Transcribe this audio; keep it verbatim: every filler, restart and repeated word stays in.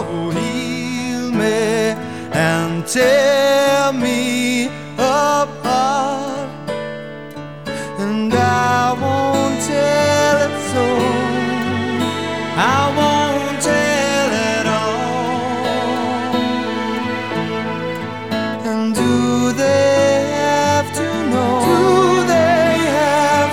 Oh, heal me and tear me apart, and I won't